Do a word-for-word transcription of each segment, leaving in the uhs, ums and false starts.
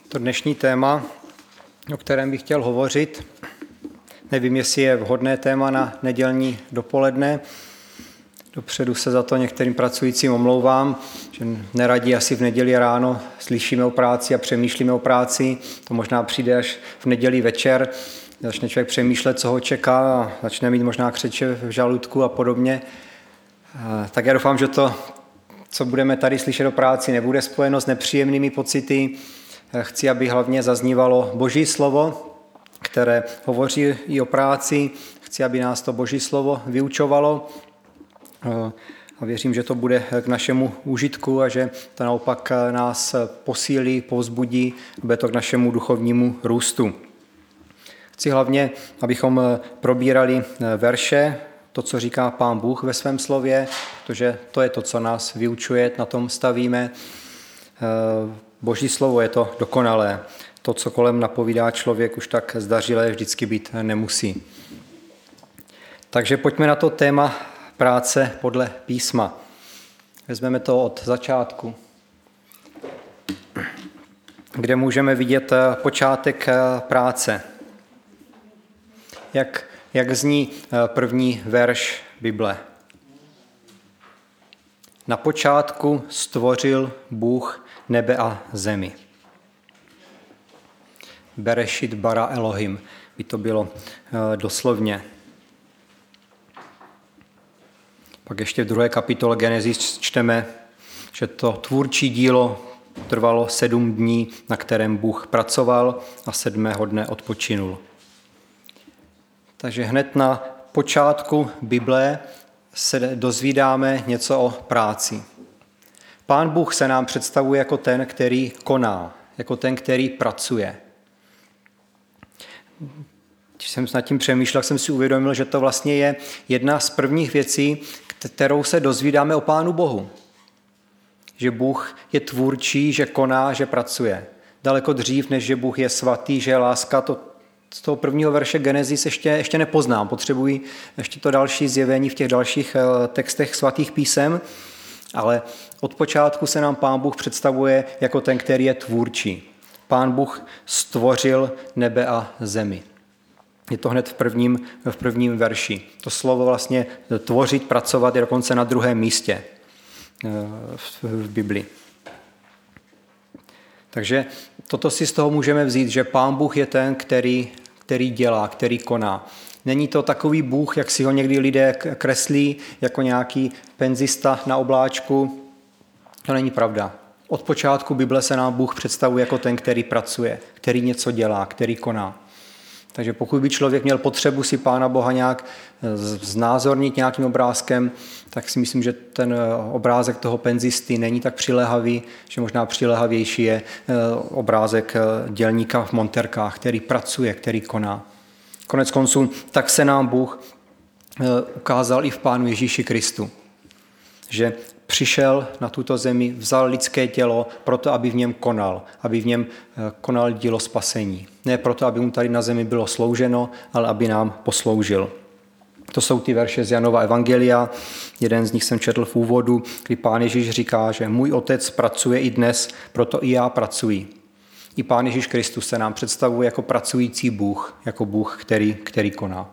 To dnešní téma, o kterém bych chtěl hovořit, nevím, jestli je vhodné téma na nedělní dopoledne. Dopředu se za to některým pracujícím omlouvám, že neradí asi v neděli ráno slyšíme o práci a přemýšlíme o práci. To možná přijde až v neděli večer, začne člověk přemýšlet, co ho čeká a začne mít možná křeče v žaludku a podobně. Tak já doufám, že to, co budeme tady slyšet o práci, nebude spojeno s nepříjemnými pocity. Chci, aby hlavně zaznívalo Boží slovo, které hovoří i o práci. Chci, aby nás to Boží slovo vyučovalo a věřím, že to bude k našemu užitku a že to naopak nás posílí, povzbudí, bude to k našemu duchovnímu růstu. Chci hlavně, abychom probírali verše, to, co říká Pán Bůh ve svém slově, protože to je to, co nás vyučuje, na tom stavíme. Boží slovo je to dokonalé. To, co kolem napovídá člověk, už tak zdařilé vždycky být nemusí. Takže pojďme na to téma práce podle písma. Vezmeme to od začátku, kde můžeme vidět počátek práce. Jak, jak zní první verš Bible. Na počátku stvořil Bůh nebe a zemi. Berešit bara Elohim, by to bylo doslovně. Pak ještě v druhé kapitole Genesis čteme, že to tvůrčí dílo trvalo sedm dní, na kterém Bůh pracoval a sedmého dne odpočinul. Takže hned na počátku Bible se dozvídáme něco o práci. Pán Bůh se nám představuje jako ten, který koná, jako ten, který pracuje. Když jsem nad tím přemýšlel, jsem si uvědomil, že to vlastně je jedna z prvních věcí, kterou se dozvídáme o Pánu Bohu. Že Bůh je tvůrčí, že koná, že pracuje. Daleko dřív, než že Bůh je svatý, že je láska, to z toho prvního verše Genesis ještě, ještě nepoznám. Potřebuji ještě to další zjevení v těch dalších textech svatých písem, ale od počátku se nám Pán Bůh představuje jako ten, který je tvůrčí. Pán Bůh stvořil nebe a zemi. Je to hned v prvním, v prvním verši. To slovo vlastně tvořit, pracovat je dokonce na druhém místě v, v Bibli. Takže toto si z toho můžeme vzít, že Pán Bůh je ten, který, který dělá, který koná. Není to takový Bůh, jak si ho někdy lidé kreslí, jako nějaký penzista na obláčku. To není pravda. Od počátku Bible se nám Bůh představuje jako ten, který pracuje, který něco dělá, který koná. Takže pokud by člověk měl potřebu si Pána Boha nějak znázornit nějakým obrázkem, tak si myslím, že ten obrázek toho penzisty není tak přiléhavý, že možná přiléhavější je obrázek dělníka v monterkách, který pracuje, který koná. Konec konců, tak se nám Bůh ukázal i v Pánu Ježíši Kristu, že přišel na tuto zemi, vzal lidské tělo proto, aby v něm konal, aby v něm konal dílo spasení. Ne proto, aby mu tady na zemi bylo slouženo, ale aby nám posloužil. To jsou ty verše z Janova evangelia. Jeden z nich jsem četl v úvodu, kdy Pán Ježíš říká, že můj otec pracuje i dnes, proto i já pracuji. I Pán Ježíš Kristus se nám představuje jako pracující Bůh, jako Bůh, který, který koná.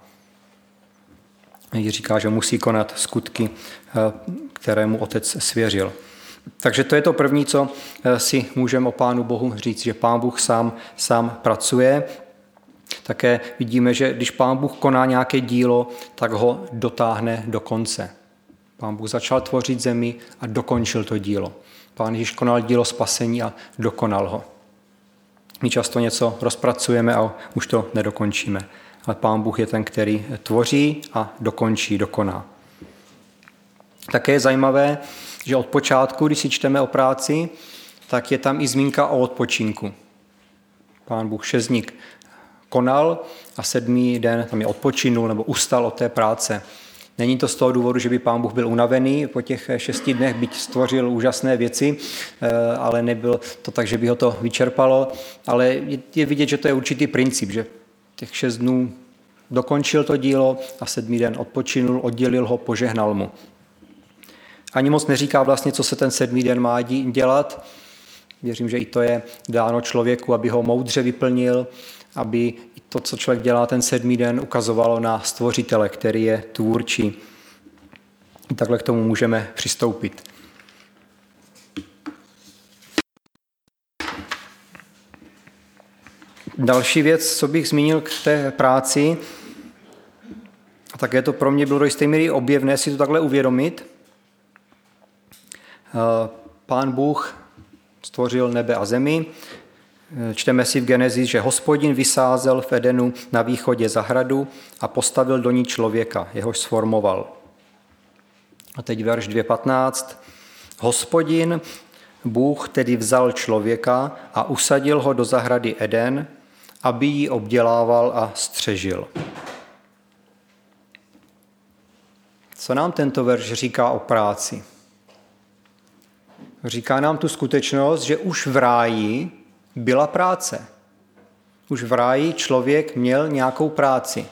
Říká, že musí konat skutky, kterému otec svěřil. Takže to je to první, co si můžeme o Pánu Bohu říct, že Pán Bůh sám, sám pracuje. Také vidíme, že když Pán Bůh koná nějaké dílo, tak ho dotáhne do konce. Pán Bůh začal tvořit zemi a dokončil to dílo. Pán Ježíš konal dílo spasení a dokonal ho. My často něco rozpracujeme a už to nedokončíme. Ale Pán Bůh je ten, který tvoří a dokončí, dokoná. Také je zajímavé, že od počátku, když si čteme o práci, tak je tam i zmínka o odpočinku. Pán Bůh šest dní konal a sedmý den tam je odpočinul nebo ustal od té práce. Není to z toho důvodu, že by Pán Bůh byl unavený po těch šesti dnech, byť stvořil úžasné věci, ale nebyl to tak, že by ho to vyčerpalo, ale je vidět, že to je určitý princip, že těch šest dnů dokončil to dílo a sedmý den odpočinul, oddělil ho, požehnal mu. Ani moc neříká vlastně, co se ten sedmý den má dělat. Věřím, že i to je dáno člověku, aby ho moudře vyplnil, aby to, co člověk dělá ten sedmý den, ukazovalo na Stvořitele, který je tvůrčí. Takhle k tomu můžeme přistoupit. Další věc, co bych zmínil k té práci, a také to pro mě bylo do jisté míry objevné si to takhle uvědomit. Pán Bůh stvořil nebe a zemi. Čteme si v Genesis, že Hospodin vysázel v Edenu na východě zahradu a postavil do ní člověka, jehož sformoval. A teď verš dvě patnáct. Hospodin Bůh tedy vzal člověka a usadil ho do zahrady Eden, aby ji obdělával a střežil. Co nám tento verš říká o práci? Říká nám tu skutečnost, že už v ráji byla práce. Už v ráji člověk měl nějakou práci.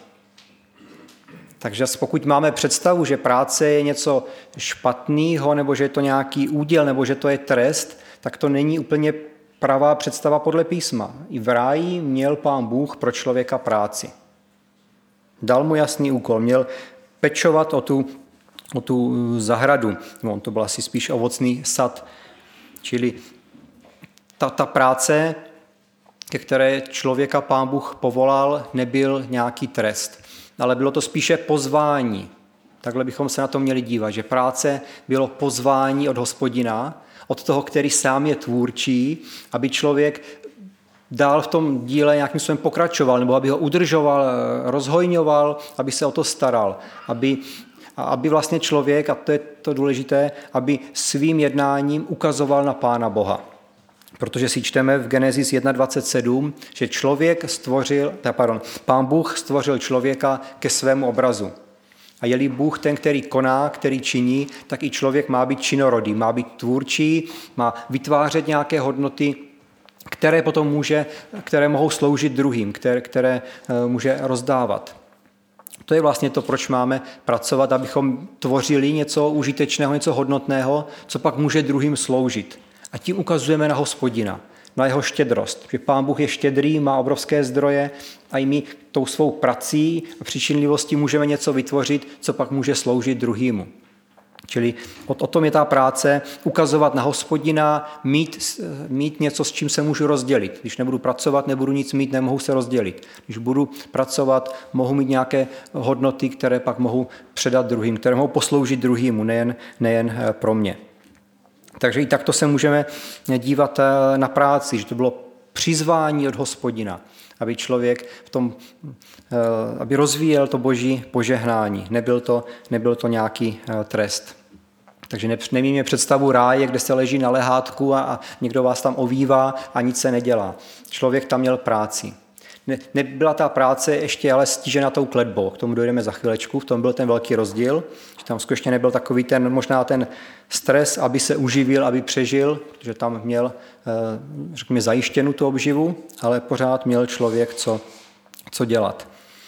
Takže pokud máme představu, že práce je něco špatného, nebo že je to nějaký úděl, nebo že to je trest, tak to není úplně pravá představa podle písma. I v ráji měl Pán Bůh pro člověka práci. Dal mu jasný úkol, měl pečovat o tu, o tu zahradu. No, on to byl asi spíš ovocný sad. Čili ta, ta práce, ke které člověka Pán Bůh povolal, nebyl nějaký trest, ale bylo to spíše pozvání. Takhle bychom se na to měli dívat, že práce bylo pozvání od Hospodina, od toho, který sám je tvůrčí, aby člověk dál v tom díle nějakým způsobem pokračoval, nebo aby ho udržoval, rozhojňoval, aby se o to staral, aby, aby vlastně člověk, a to je to důležité, aby svým jednáním ukazoval na Pána Boha. Protože si čteme v Genesis jedna dvacet sedm, že člověk stvořil, pardon, Pán Bůh stvořil člověka ke svému obrazu. A je-li Bůh ten, který koná, který činí, tak i člověk má být činorodý, má být tvůrčí, má vytvářet nějaké hodnoty, které potom může, které mohou sloužit druhým, které, které může rozdávat. To je vlastně to, proč máme pracovat, abychom tvořili něco užitečného, něco hodnotného, co pak může druhým sloužit. A tím ukazujeme na Hospodina, na jeho štědrost. Že Pán Bůh je štědrý, má obrovské zdroje a i my tou svou prací a přičinlivostí můžeme něco vytvořit, co pak může sloužit druhýmu. Čili o, o tom je ta práce, ukazovat na Hospodina, mít, mít něco, s čím se můžu rozdělit. Když nebudu pracovat, nebudu nic mít, nemohu se rozdělit. Když budu pracovat, mohu mít nějaké hodnoty, které pak mohu předat druhým, které mohou posloužit druhýmu, nejen, nejen pro mě. Takže i takto se můžeme dívat na práci, že to bylo přizvání od Hospodina, aby člověk v tom, aby rozvíjel to boží požehnání. Nebyl to, nebyl to nějaký trest. Takže nemějme představu ráje, kde se leží na lehátku a, a někdo vás tam ovívá a nic se nedělá. Člověk tam měl práci. Ne, nebyla ta práce ještě ale stížena tou kletbou, k tomu dojdeme za chvilečku, v tom byl ten velký rozdíl, že tam skutečně nebyl takový ten, možná ten stres, aby se uživil, aby přežil, protože tam měl, řekněme, zajištěnu tu obživu, ale pořád měl člověk co, co dělat.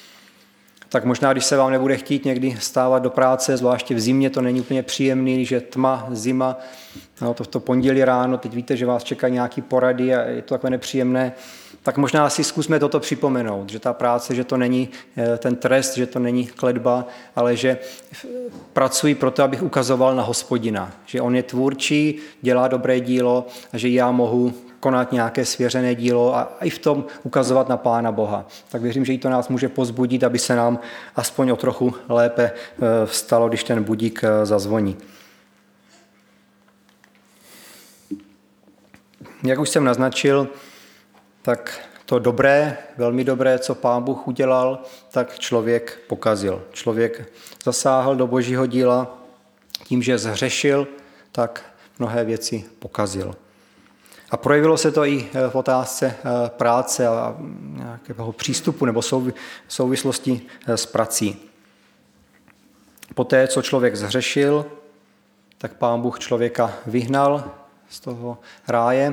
Tak možná, když se vám nebude chtít někdy stávat do práce, zvláště v zimě, to není úplně příjemný, když je tma, zima, no, to v to pondělí ráno, teď víte, že vás čekají nějaký porady a je to takové nepříjemné, tak možná si zkusme toto připomenout, že ta práce, že to není ten trest, že to není kletba, ale že pracuji proto, abych ukazoval na Hospodina, že on je tvůrčí, dělá dobré dílo a že já mohu konat nějaké svěřené dílo a i v tom ukazovat na Pána Boha. Tak věřím, že i to nás může pozbudit, aby se nám aspoň o trochu lépe vstalo, když ten budík zazvoní. Jak už jsem naznačil, tak to dobré, velmi dobré, co Pán Bůh udělal, tak člověk pokazil. Člověk zasáhl do božího díla, tím, že zhřešil, tak mnohé věci pokazil. A projevilo se to i v otázce práce a nějakého přístupu nebo souvislosti s prací. Poté, co člověk zhřešil, tak Pán Bůh člověka vyhnal z toho ráje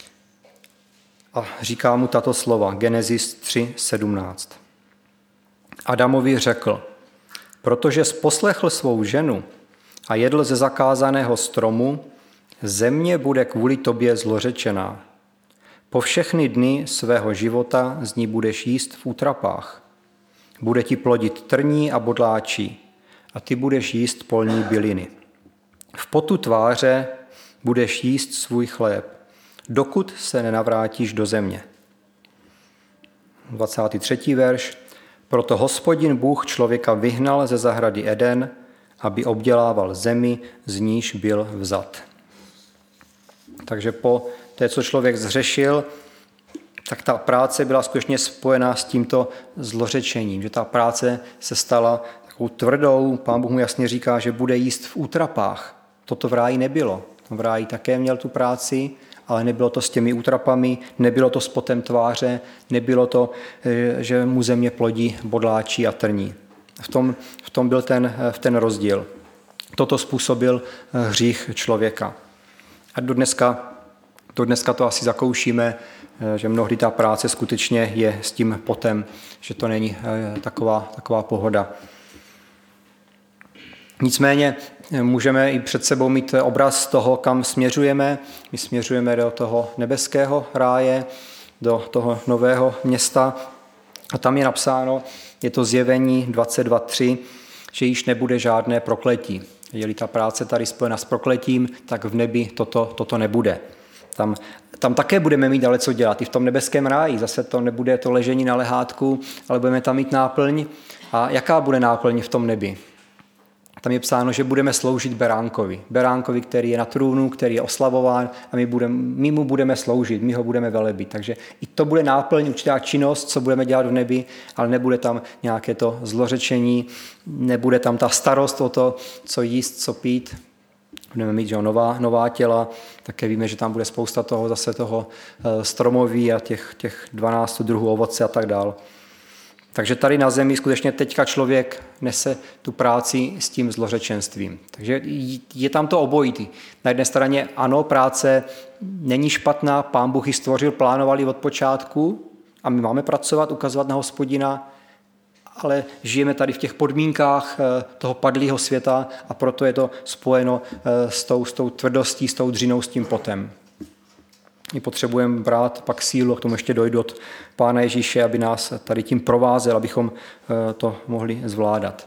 a říká mu tato slova, Genesis tři sedmnáct. Adamovi řekl, protože jsi poslechl svou ženu a jedl ze zakázaného stromu, Země bude kvůli tobě zlořečená. Po všechny dny svého života z ní budeš jíst v útrapách. Bude ti plodit trní a bodláčí a ty budeš jíst polní byliny. V potu tváře budeš jíst svůj chléb, dokud se nenavrátíš do země. dvacátý třetí verš. Proto Hospodin Bůh člověka vyhnal ze zahrady Eden, aby obdělával zemi, z níž byl vzat. Takže po té, co člověk zřešil, tak ta práce byla skutečně spojená s tímto zlořečením, že ta práce se stala takovou tvrdou. Pán Bůh mu jasně říká, že bude jíst v útrapách. Toto v ráji nebylo. V ráji také měl tu práci, ale nebylo to s těmi útrapami, nebylo to s potem tváře, nebylo to, že mu země plodí bodláčí a trní. V tom, v tom byl ten, ten rozdíl. Toto způsobil hřích člověka. A do dneska, do dneska to asi zakoušíme, že mnohdy ta práce skutečně je s tím potem, že to není taková, taková pohoda. Nicméně můžeme i před sebou mít obraz toho, kam směřujeme. My směřujeme do toho nebeského ráje, do toho nového města. A tam je napsáno, je to Zjevení dvacet dva tři, že již nebude žádné prokletí. Je-li ta práce tady spojena s prokletím, tak v nebi toto, toto nebude. Tam, tam také budeme mít ale co dělat. I v tom nebeském ráji. Zase to nebude to ležení na lehátku, ale budeme tam mít náplň. A jaká bude náplň v tom nebi? Tam je psáno, že budeme sloužit beránkovi. Beránkovi, který je na trůnu, který je oslavován a my, budeme, my mu budeme sloužit, my ho budeme velebit. Takže i to bude náplň, určitá činnost, co budeme dělat v nebi, ale nebude tam nějaké to zlořečení, nebude tam ta starost o to, co jíst, co pít. Budeme mít že, nová, nová těla, také víme, že tam bude spousta toho zase toho stromoví a těch, těch dvanáct druhů ovoce a tak dál. Takže tady na zemi skutečně teďka člověk nese tu práci s tím zlořečenstvím. Takže je tam to obojitý. Na jedné straně ano, práce není špatná, Pán Bůh ji stvořil, plánovali od počátku a my máme pracovat, ukazovat na Hospodina, ale žijeme tady v těch podmínkách toho padlého světa a proto je to spojeno s tou, s tou tvrdostí, s tou dřinou, s tím potem. My potřebujeme brát pak sílu, k tomu ještě dojdu od Pána Ježíše, aby nás tady tím provázel, abychom to mohli zvládat.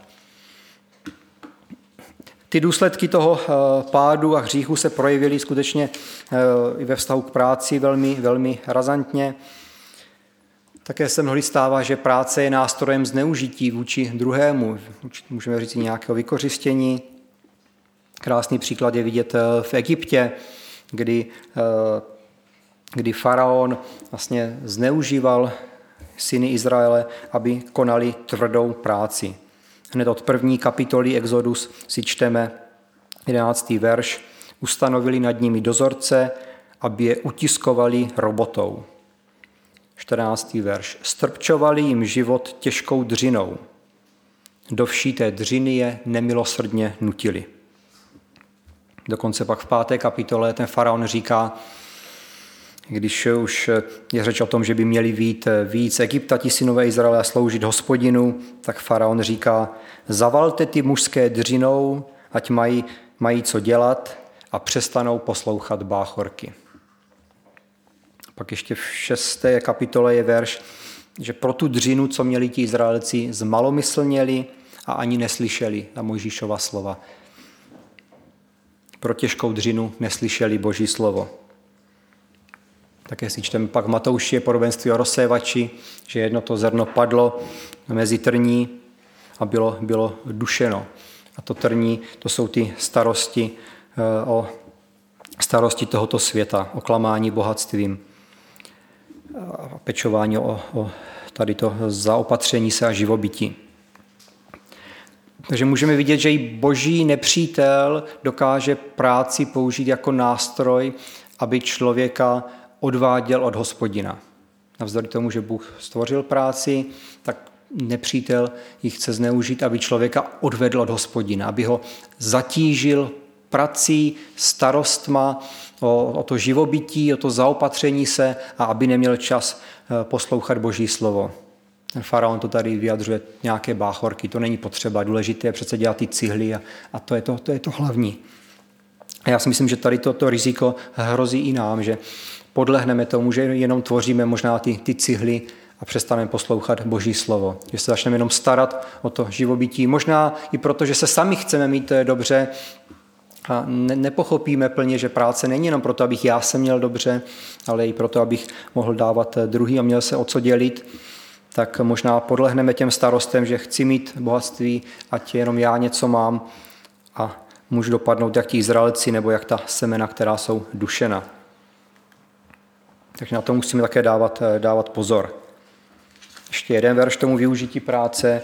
Ty důsledky toho pádu a hříchu se projevily skutečně i ve vztahu k práci velmi, velmi razantně. Také se mnohdy stává, že práce je nástrojem zneužití vůči druhému. Můžeme říct nějakého vykořistění. Krásný příklad je vidět v Egyptě, kdy kdy faraon vlastně zneužíval syny Izraele, aby konali tvrdou práci. Hned od první kapitoly Exodus si čteme jedenáctý verš. Ustanovili nad nimi dozorce, aby je utiskovali robotou. čtrnáctý verš. Strpčovali jim život těžkou dřinou. Do vší té dřiny je nemilosrdně nutili. Dokonce pak v páté kapitole ten faraon říká, když už je řeč o tom, že by měli vít víc Egypta, ti synové Izraele, a sloužit Hospodinu, tak faraon říká, zavalte ty mužské dřinou, ať mají, mají co dělat a přestanou poslouchat báchorky. Pak ještě v šesté kapitole je verš, že pro tu dřinu, co měli ti Izraelci, zmalomyslněli a ani neslyšeli na Mojžíšova slova. Pro těžkou dřinu neslyšeli Boží slovo. Také si čteme pak v Matouši je podobenství o rozsévači, že jedno to zrno padlo mezi trní a bylo, bylo dušeno. A to trní, to jsou ty starosti o starosti tohoto světa, o klamání bohatstvím, a pečování o, o tady to zaopatření se a živobytí. Takže můžeme vidět, že i boží nepřítel dokáže práci použít jako nástroj, aby člověka odváděl od Hospodina. Navzdory tomu, že Bůh stvořil práci, tak nepřítel ji chce zneužít, aby člověka odvedl od Hospodina, aby ho zatížil prací, starostma o, o to živobytí, o to zaopatření se a aby neměl čas poslouchat Boží slovo. Ten faraon to tady vyjadřuje nějaké báchorky, to není potřeba, důležité je přece dělat ty cihly a, a to, je to, to je to hlavní. A já si myslím, že tady toto riziko hrozí i nám, že podlehneme tomu, že jenom tvoříme možná ty, ty cihly a přestaneme poslouchat Boží slovo. Že se začneme jenom starat o to živobytí. Možná i proto, že se sami chceme mít dobře a ne, nepochopíme plně, že práce není jenom proto, abych já se měl dobře, ale i proto, abych mohl dávat druhý a měl se o co dělit. Tak možná podlehneme těm starostem, že chci mít bohatství, ať jenom já něco mám a můžu dopadnout jak ti Izraelci nebo jak ta semena, která jsou dušena. Takže na to musíme také dávat, dávat pozor. Ještě jeden verš tomu využití práce.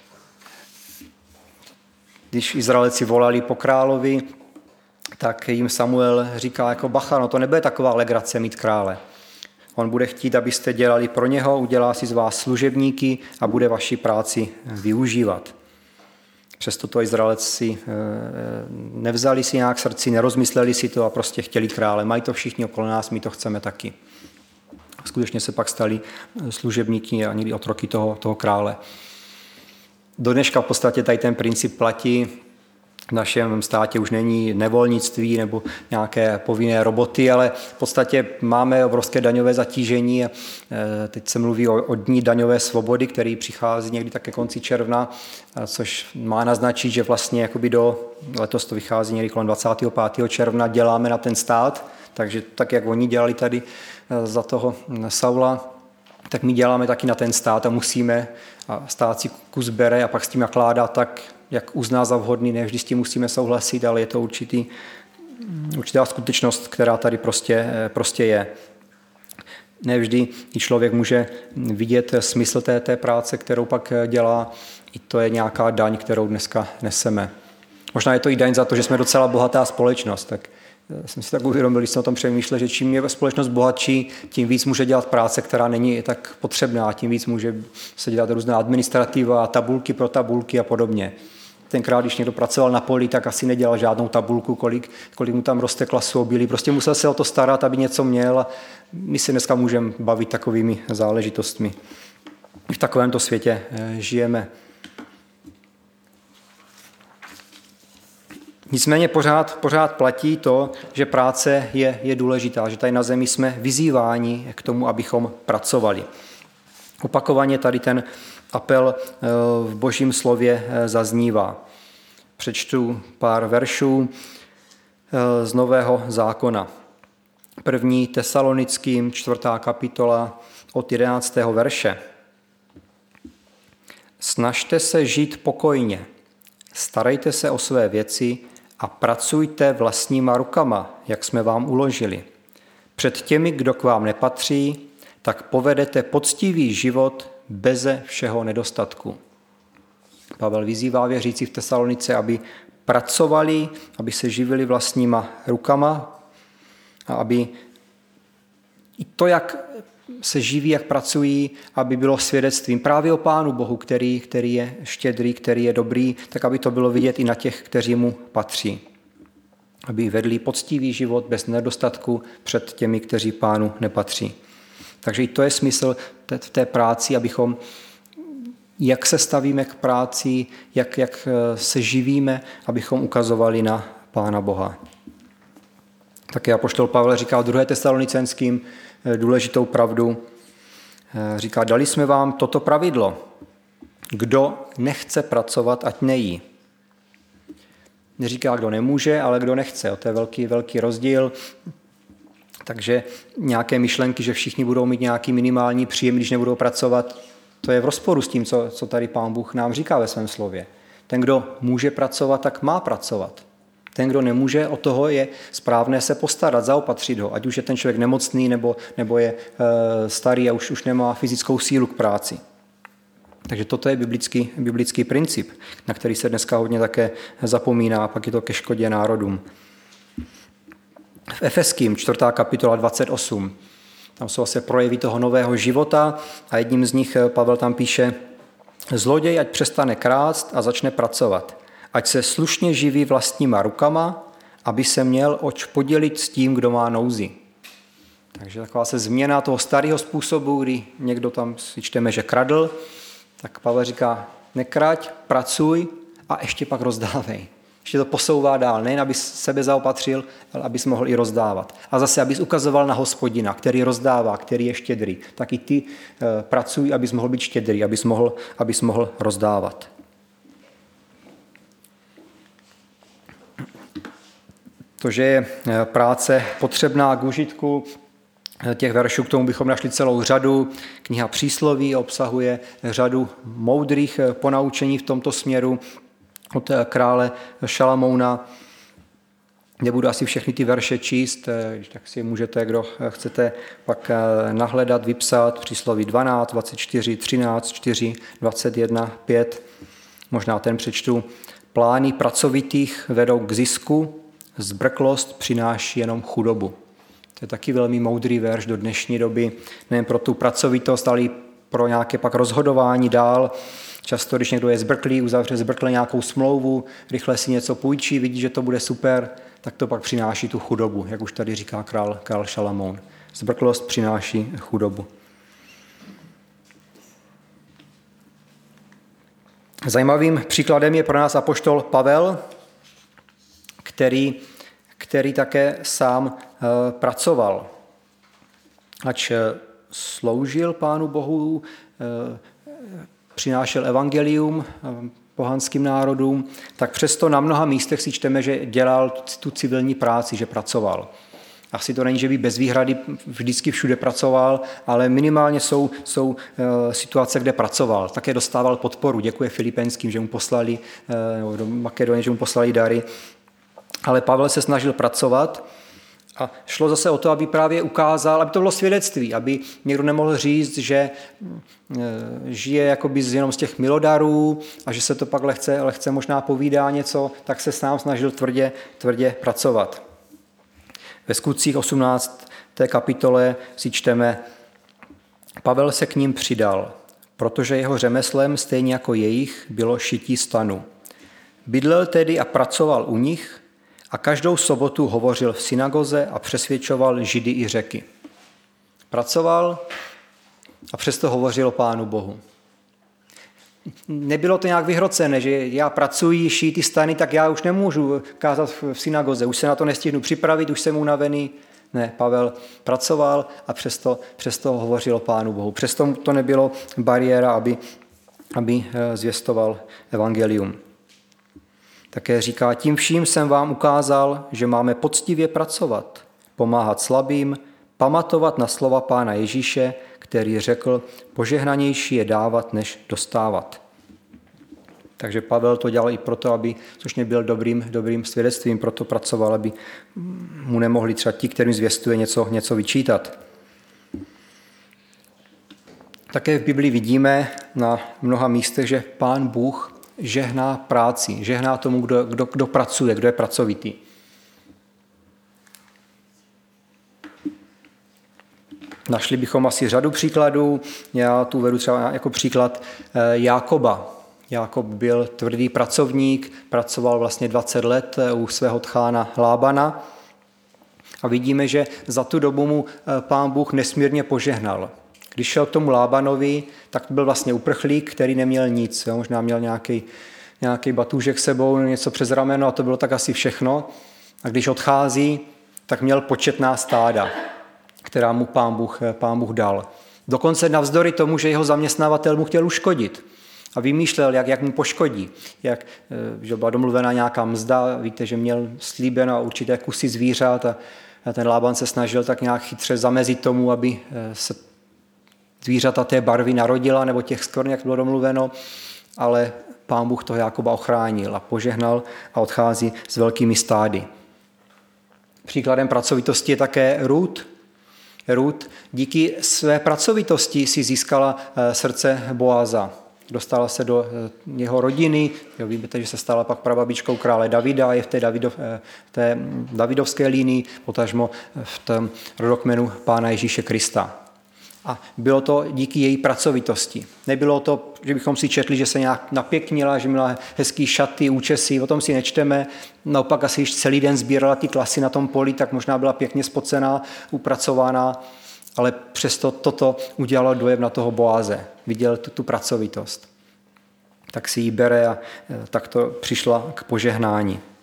Když Izraelci volali po královi, tak jim Samuel říká jako bacha, no to nebude taková legrace mít krále. On bude chtít, abyste dělali pro něho, udělá si z vás služebníky a bude vaši práci využívat. Přesto to Izraelci nevzali si nějak srdci, nerozmysleli si to a prostě chtěli krále. Mají to všichni okolo nás, my to chceme taky. Skutečně se pak stali služebníky a někdy otroky toho, toho krále. Do dneška v podstatě tady ten princip platí. V našem státě už není nevolnictví nebo nějaké povinné roboty, ale v podstatě máme obrovské daňové zatížení. Teď se mluví o, o dní daňové svobody, který přichází někdy tak ke konci června, což má naznačit, že vlastně jakoby do, letos to vychází někdy kolem dvacátého pátého června, děláme na ten stát, takže tak, jak oni dělali tady za toho Saula, tak my děláme taky na ten stát a musíme, a stát si kus bere a pak s tím nakládá tak, jak uzná za vhodný, ne vždy s tím musíme souhlasit, ale je to určitý, určitá skutečnost, která tady prostě, prostě je. Ne vždy i člověk může vidět smysl té, té práce, kterou pak dělá, i to je nějaká daň, kterou dneska neseme. Možná je to i daň za to, že jsme docela bohatá společnost, tak jsem si tak uvědomil, když jsem o tom přemýšlel, že čím je společnost bohatší, tím víc může dělat práce, která není tak potřebná, tím víc může se dělat různá administrativa, tabulky pro tabulky a podobně. Tenkrát, když někdo pracoval na poli, tak asi nedělal žádnou tabulku, kolik, kolik mu tam roste klasu obilí. Prostě musel se o to starat, aby něco měl a my se dneska můžeme bavit takovými záležitostmi. V takovémto světě žijeme. Nicméně pořád, pořád platí to, že práce je, je důležitá, že tady na zemi jsme vyzýváni k tomu, abychom pracovali. Opakovaně tady ten apel v Božím slově zaznívá. Přečtu pár veršů z Nového zákona. První Tesalonickým, čtvrtá kapitola od jedenáctého verše. Snažte se žít pokojně, starejte se o své věci a pracujte vlastníma rukama, jak jsme vám uložili. Před těmi, kdo k vám nepatří, tak povedete poctivý život beze všeho nedostatku. Pavel vyzývá věřící v Tesalonice, aby pracovali, aby se živili vlastníma rukama a aby i to, jak se živí, jak pracují, aby bylo svědectvím právě o Pánu Bohu, který, který je štědrý, který je dobrý, tak aby to bylo vidět i na těch, kteří mu patří. Aby vedli poctivý život bez nedostatku před těmi, kteří Pánu nepatří. Takže i to je smysl v té práci, abychom, jak se stavíme k práci, jak, jak se živíme, abychom ukazovali na Pána Boha. Také apoštol Pavel říká v druhé Tesalonicenským důležitou pravdu. Říká, dali jsme vám toto pravidlo. Kdo nechce pracovat, ať nejí. Neříká, kdo nemůže, ale kdo nechce. To je velký, velký rozdíl. Takže nějaké myšlenky, že všichni budou mít nějaký minimální příjem, když nebudou pracovat, to je v rozporu s tím, co, co tady Pán Bůh nám říká ve svém slově. Ten, kdo může pracovat, tak má pracovat. Ten, kdo nemůže, o toho je správné se postarat, zaopatřit ho, ať už je ten člověk nemocný nebo, nebo je e, starý a už, už nemá fyzickou sílu k práci. Takže toto je biblický, biblický princip, na který se dneska hodně také zapomíná a pak je to ke škodě národům. V Efeským, čtvrtá kapitola dvacet osm, tam jsou asi projevy toho nového života a jedním z nich Pavel tam píše, zloděj ať přestane krást a začne pracovat, ať se slušně živí vlastníma rukama, aby se měl oč podělit s tím, kdo má nouzi. Takže taková se změna toho starého způsobu, kdy někdo tam si čteme, že kradl, tak Pavel říká, nekrať, pracuj a ještě pak rozdávej. Ještě to posouvá dál, nejen aby sebe zaopatřil, ale aby mohl i rozdávat. A zase, abys ukazoval na Hospodina, který rozdává, který je štědrý. Tak i ty e, pracuj, abys mohl být štědrý, abys mohl, abys mohl rozdávat. To, že je práce potřebná k užitku, těch veršů, k tomu bychom našli celou řadu. Kniha Přísloví obsahuje řadu moudrých ponaučení v tomto směru od krále Šalamouna. Nebudu asi všechny ty verše číst, tak si můžete, kdo chcete, pak nahledat, vypsat. Přísloví dvanáct, dvacet čtyři, třináct, čtyři, dvacet jedna, pět. Možná ten přečtu. Plány pracovitých vedou k zisku, zbrklost přináší jenom chudobu. To je taky velmi moudrý verš do dnešní doby, nejen pro tu pracovitost, ale i pro nějaké pak rozhodování dál. Často, když někdo je zbrklý, uzavře zbrkle nějakou smlouvu, rychle si něco půjčí, vidí, že to bude super, tak to pak přináší tu chudobu, jak už tady říká král, král Šalamoun. Zbrklost přináší chudobu. Zajímavým příkladem je pro nás apoštol Pavel, který, který také sám uh, pracoval. Ač sloužil Pánu Bohu, uh, přinášel evangelium uh, pohanským národům, tak přesto na mnoha místech si čteme, že dělal tu civilní práci, že pracoval. Asi to není, že by bez výhrady vždycky všude pracoval, ale minimálně jsou, jsou uh, situace, kde pracoval. Také dostával podporu. Děkuje Filipenským, že mu poslali, uh, do Makedonie, že mu poslali dary. Ale Pavel se snažil pracovat a šlo zase o to, aby právě ukázal, aby to bylo svědectví, aby někdo nemohl říct, že žije jakoby jenom z těch milodarů a že se to pak lehce, lehce možná povídá něco, tak se sám snažil tvrdě, tvrdě pracovat. Ve Skutcích osmnácté kapitole si čteme, Pavel se k ním přidal, protože jeho řemeslem, stejně jako jejich, bylo šití stanu. Bydlel tedy a pracoval u nich, a každou sobotu hovořil v synagoze a přesvědčoval Židy i Řeky. Pracoval a přesto hovořil o Pánu Bohu. Nebylo to nějak vyhrocené, že já pracuji, šijí ty stany, tak já už nemůžu kázat v synagoze, už se na to nestihnu připravit, už jsem unavený. Ne, Pavel pracoval a přesto, přesto hovořil o Pánu Bohu. Přesto to nebylo bariéra, aby, aby zvěstoval evangelium. Také říká, tím vším jsem vám ukázal, že máme poctivě pracovat, pomáhat slabým, pamatovat na slova Pána Ježíše, který řekl, požehnanější je dávat, než dostávat. Takže Pavel to dělal i proto, aby, což nebyl dobrým, dobrým svědectvím, proto pracoval, aby mu nemohli třeba ti, kterým zvěstuje, něco, něco vyčítat. Také v Biblii vidíme na mnoha místech, že Pán Bůh žehná práci, žehná tomu, kdo, kdo, kdo pracuje, kdo je pracovitý. Našli bychom asi řadu příkladů. Já tu vedu třeba jako příklad Jákoba. Jákob byl tvrdý pracovník, pracoval vlastně dvacet let u svého tchána Lábana a vidíme, že za tu dobu mu Pán Bůh nesmírně požehnal. Když šel k tomu Lábanovi, tak byl vlastně uprchlík, který neměl nic. Jo? Možná měl nějaký, nějaký batůžek sebou, něco přes rameno a to bylo tak asi všechno. A když odchází, tak měl početná stáda, která mu Pán Bůh, Pán Bůh dal. Dokonce navzdory tomu, že jeho zaměstnavatel mu chtěl uškodit a vymýšlel, jak, jak mu poškodí. Jak, že byla domluvená nějaká mzda, víte, že měl slíbeno určité kusy zvířat a ten Lában se snažil tak nějak chytře zamezit tomu, aby se zvířata té barvy narodila, nebo těch skvrn, jak bylo domluveno, ale Pán Bůh toho Jákoba ochránil a požehnal a odchází s velkými stády. Příkladem pracovitosti je také Rút. Rút díky své pracovitosti si získala srdce Boáza. Dostala se do jeho rodiny, jo, víte, že se stala pak prababičkou krále Davida, je v té, Davidov, té davidovské línii, potažmo v tom rodokmenu Pána Ježíše Krista. A bylo to díky její pracovitosti. Nebylo to, že bychom si četli, že se nějak napěknila, že měla hezký šaty, účesy, o tom si nečteme. Naopak asi již celý den sbírala ty klasy na tom poli, tak možná byla pěkně spocená, upracovaná, ale přesto toto udělalo dojem na toho Boáze. Viděl tu, tu pracovitost. Tak si ji bere a tak to přišla k požehnání.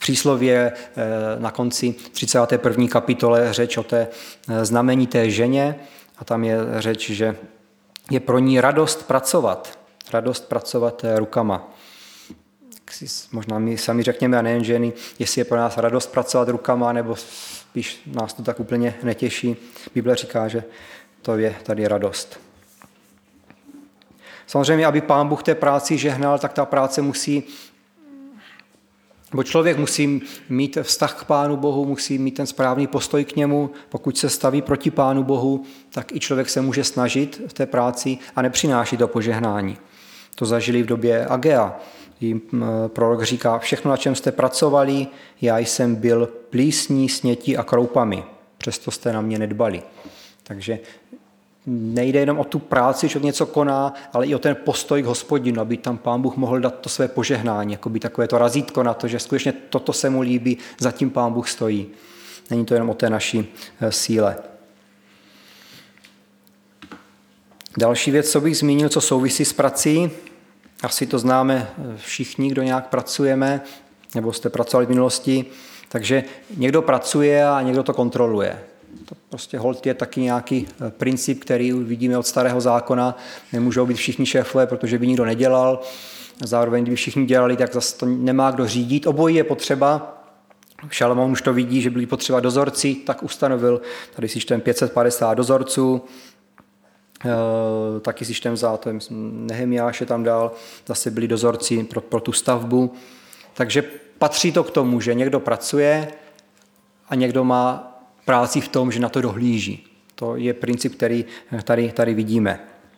příslově na konci třicáté první kapitole řeč o té znamenité ženě a tam je řeč, že je pro ní radost pracovat. Radost pracovat rukama. Možná my sami řekněme, a nejen ženy, jestli je pro nás radost pracovat rukama, nebo spíš nás to tak úplně netěší. Bible říká, že to je tady radost. Samozřejmě, aby Pán Bůh té práci žehnal, tak ta práce musí, bo člověk musí mít vztah k Pánu Bohu, musí mít ten správný postoj k němu. Pokud se staví proti Pánu Bohu, tak i člověk se může snažit v té práci a nepřináší to požehnání. To zažili v době Agea. Jím prorok říká, všechno, na čem jste pracovali, já jsem byl plísní, snětí a kroupami. Přesto jste na mě nedbali. Takže nejde jenom o tu práci, že něco koná, ale i o ten postoj k Hospodinu, aby tam Pán Bůh mohl dát to své požehnání, jako by takové to razítko na to, že skutečně toto se mu líbí, zatím Pán Bůh stojí. Není to jenom o té naší síle. Další věc, co bych zmínil, co souvisí s prací, asi to známe všichni, kdo nějak pracujeme, nebo jste pracovali v minulosti, takže někdo pracuje a někdo to kontroluje. To prostě holt je taky nějaký princip, který vidíme od starého zákona. Nemůžou být všichni šéfové, protože by nikdo nedělal. Zároveň, kdyby všichni dělali, tak zase to nemá kdo řídit. Obojí je potřeba. Šalamoun už to vidí, že byli potřeba dozorci, tak ustanovil, tady si čtem pět set padesát dozorců, taky si čtem za to, myslím, Nehemiáše tam dal, zase byli dozorci pro, pro tu stavbu. Takže patří to k tomu, že někdo pracuje a někdo má práci v tom, že na to dohlíží. To je princip, který tady, tady vidíme.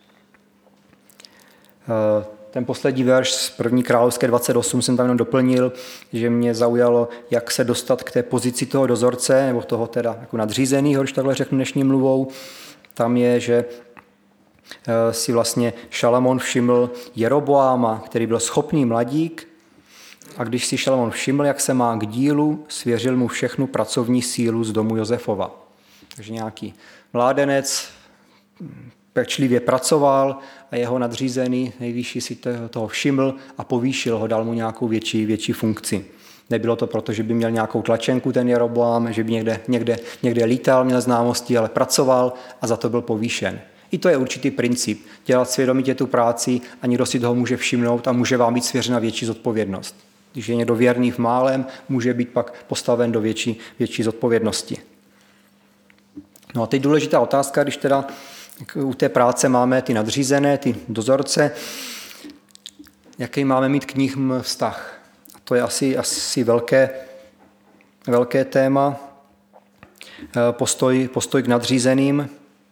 Ten poslední verš z první královské dvacet osm jsem tam jenom doplnil, že mě zaujalo, jak se dostat k té pozici toho dozorce, nebo toho teda jako nadřízenýho, když takhle řeknu dnešní mluvou. Tam je, že si vlastně Šalamón všiml Jeroboáma, který byl schopný mladík, a když si Šalamón všiml, jak se má k dílu, svěřil mu všechnu pracovní sílu z domu Josefova. Takže nějaký mládenec pečlivě pracoval a jeho nadřízený nejvyšší si toho všiml a povýšil ho, dal mu nějakou větší, větší funkci. Nebylo to proto, že by měl nějakou tlačenku ten Jeroboám, že by někde, někde, někde lítal, měl známosti, ale pracoval a za to byl povýšen. I to je určitý princip. Dělat svědomitě tu práci a někdo si toho může všimnout a může vám být svěřena větší zodpovědnost. Když je někdo věrný v málem, může být pak postaven do větší, větší zodpovědnosti. No a teď důležitá otázka, když teda u té práce máme ty nadřízené, ty dozorce, jaký máme mít k nim vztah. A to je asi, asi velké, velké téma. Postoj, postoj k nadřízeným.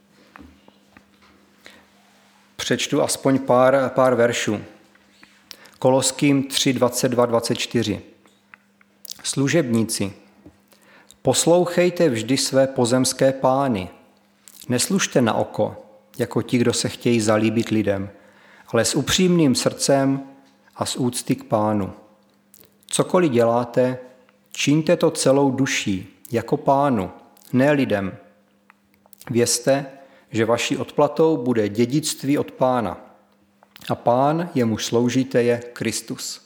Přečtu aspoň pár, pár veršů. Koloským tři, dvacet dva, dvacet čtyři. Služebníci, poslouchejte vždy své pozemské pány. Neslužte na oko, jako ti, kdo se chtějí zalíbit lidem, ale s upřímným srdcem a s úcty k Pánu. Cokoliv děláte, čiňte to celou duší, jako Pánu, ne lidem. Vězte, že vaší odplatou bude dědictví od Pána. A Pán, jemuž sloužíte, je Kristus.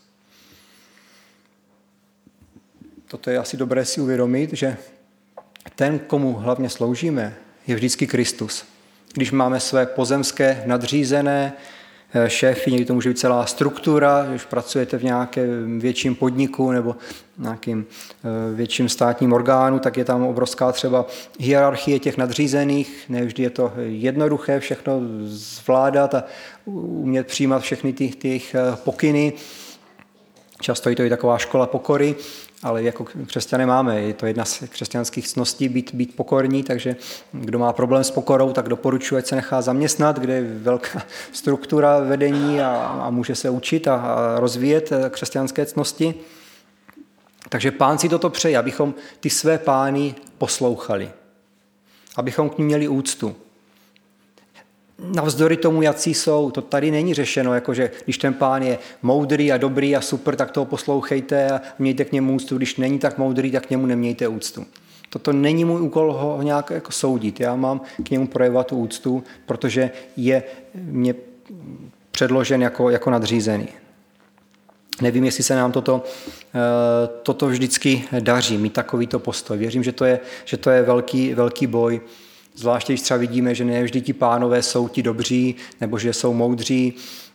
Toto je asi dobré si uvědomit, že ten, komu hlavně sloužíme, je vždycky Kristus. Když máme své pozemské nadřízené šéfy, někdy to může být celá struktura, když pracujete v nějakém větším podniku nebo nějakým větším státním orgánu, tak je tam obrovská třeba hierarchie těch nadřízených. Nevždy je to jednoduché všechno zvládat a umět přijímat všechny ty, ty pokyny. Často je to i taková škola pokory, ale jako křesťané máme, je to jedna z křesťanských cností být, být pokorní, takže kdo má problém s pokorou, tak doporučuji, ať se nechá zaměstnat, kde je velká struktura vedení a, a může se učit a, a rozvíjet křesťanské cnosti. Takže Pán si toto přeje, abychom ty své pány poslouchali, abychom k ním měli úctu. Navzdory tomu, jací jsou, to tady není řešeno, jakože když ten pán je moudrý a dobrý a super, tak toho poslouchejte a mějte k němu úctu. Když není tak moudrý, tak k němu nemějte úctu. Toto není můj úkol ho nějak jako soudit. Já mám k němu projevovat tu úctu, protože je mě předložen jako, jako nadřízený. Nevím, jestli se nám toto, toto vždycky daří, mít takovýto postoj. Věřím, že to je, že to je velký, velký boj. Zvláště, když třeba vidíme, že ne vždy ti pánové jsou ti dobří, nebo že jsou moudří.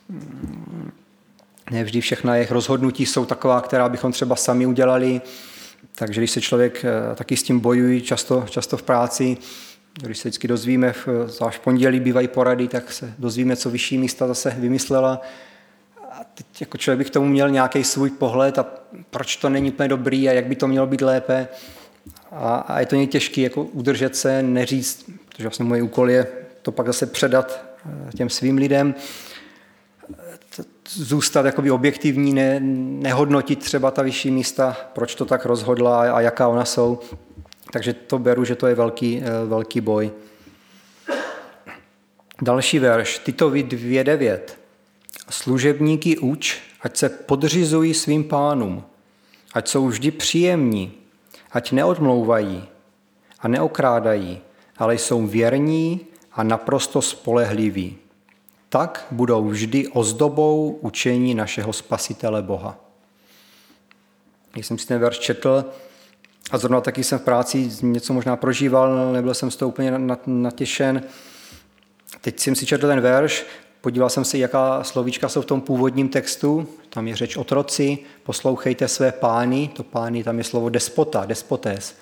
Ne vždy všechna jejich rozhodnutí jsou taková, která bychom třeba sami udělali. Takže když se člověk taky s tím bojují, často, často v práci, když se vždycky dozvíme, zvlášť v pondělí bývají porady, tak se dozvíme, co vyšší místa zase vymyslela. A teď jako člověk by k tomu měl nějaký svůj pohled a proč to není úplně dobrý a jak by to mělo být lépe. A, a je to někdy těžké jako udržet se, neříct, protože vlastně můj úkol je to pak zase předat těm svým lidem, zůstat jakoby objektivní, ne, nehodnotit třeba ta vyšší místa, proč to tak rozhodla a jaká ona jsou. Takže to beru, že to je velký, velký boj. Další verš, Titovi dvě devět. Služebníky uč, ať se podřizují svým pánům, ať jsou vždy příjemní, ať neodmlouvají a neokrádají, ale jsou věrní a naprosto spolehliví. Tak budou vždy ozdobou učení našeho Spasitele Boha. Když jsem si ten verš četl, a zrovna taky jsem v práci něco možná prožíval, nebyl jsem z toho úplně natěšen. Teď jsem si četl ten verš, podíval jsem se, jaká slovíčka jsou v tom původním textu. Tam je řeč otroci, poslouchejte své pány, to pány, tam je slovo despota, despotés.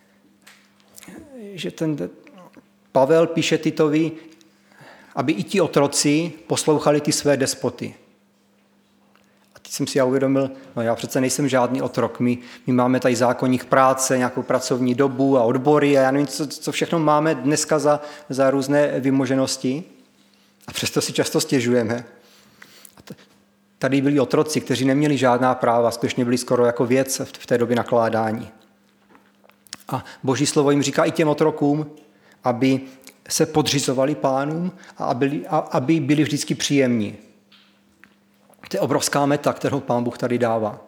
Že ten Pavel píše Titovi, aby i ti otroci poslouchali ty své despoty. A teď jsem si já uvědomil, no já přece nejsem žádný otrok, my, my máme tady zákonník práce, nějakou pracovní dobu a odbory a já nevím, co, co všechno máme dneska za, za různé vymoženosti a přesto si často stěžujeme. A t- tady byli otroci, kteří neměli žádná práva, skutečně byli skoro jako věc v té době nakládání. A Boží slovo jim říká i těm otrokům, aby se podřizovali pánům a aby, a, aby byli vždycky příjemní. To je obrovská meta, kterou Pán Bůh tady dává.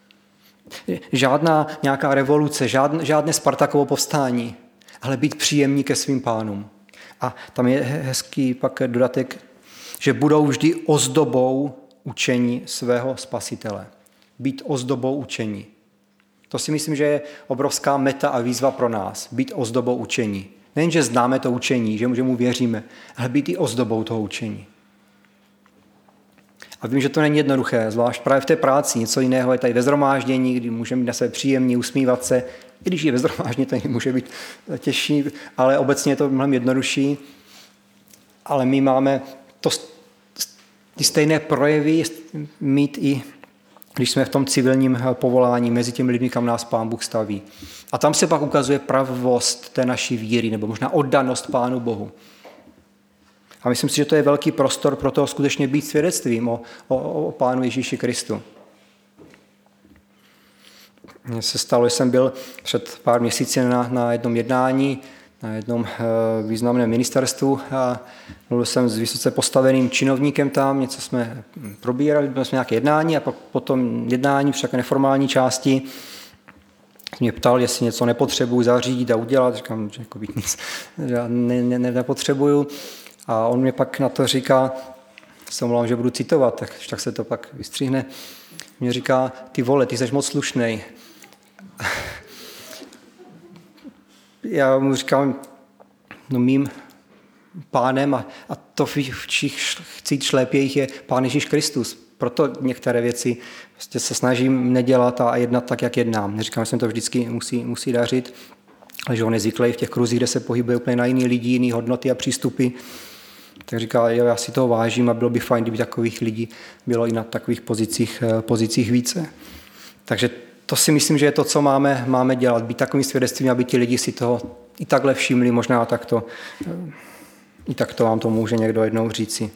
Žádná nějaká revoluce, žádné, žádné Spartakovo povstání, ale být příjemní ke svým pánům. A tam je hezký pak dodatek, že budou vždy ozdobou učení svého Spasitele. Být ozdobou učení. To si myslím, že je obrovská meta a výzva pro nás. Být ozdobou učení. Nejen, že známe to učení, že mu věříme, ale být i ozdobou toho učení. A vím, že to není jednoduché, zvlášť právě v té práci. Něco jiného je tady ve shromáždění, kdy můžeme být na sebe příjemní, usmívat se. I když je ve shromáždění, to může být těžší, ale obecně je to mnohem jednodušší. Ale my máme to, ty stejné projevy mít i, když jsme v tom civilním povolání mezi těmi lidmi, kam nás Pán Bůh staví. A tam se pak ukazuje pravost té naší víry, nebo možná oddanost Pánu Bohu. A myslím si, že to je velký prostor pro to skutečně být svědectvím o, o, o Pánu Ježíši Kristu. Mně se stalo, že jsem byl před pár měsíci na, na jednom jednání, na jednom e, významném ministerstvu a mluvil jsem s vysoce postaveným činovníkem tam, něco jsme probírali, bylo jsme nějaké jednání a pak po tom jednání v také neformální části mě ptal, jestli něco nepotřebuji zařídit a udělat. Říkám, že jako nic ne, ne, ne, nepotřebuju. A on mě pak na to říká, se omlouvám, že budu citovat, tak, tak se to pak vystřihne. Mě říká, ty vole, ty jsi moc slušnej. Já mu říkám, no mým pánem a, a to v čích chci šlépějích je Pán Ježíš Kristus. Proto některé věci prostě se snažím nedělat a jednat tak, jak jednám. Neříkám, že se to vždycky musí, musí dařit, ale že on je zvyklý v těch kruzích, kde se pohybuje úplně na jiný lidi, jiný hodnoty a přístupy. Tak říká, jo, já si toho vážím a bylo by fajn, kdyby takových lidí bylo i na takových pozicích, pozicích více. Takže to si myslím, že je to, co máme, máme dělat. Být takovým svědectvím, aby ti lidi si toho i takhle všimli, možná takto, i takto vám to může někdo jednou říci.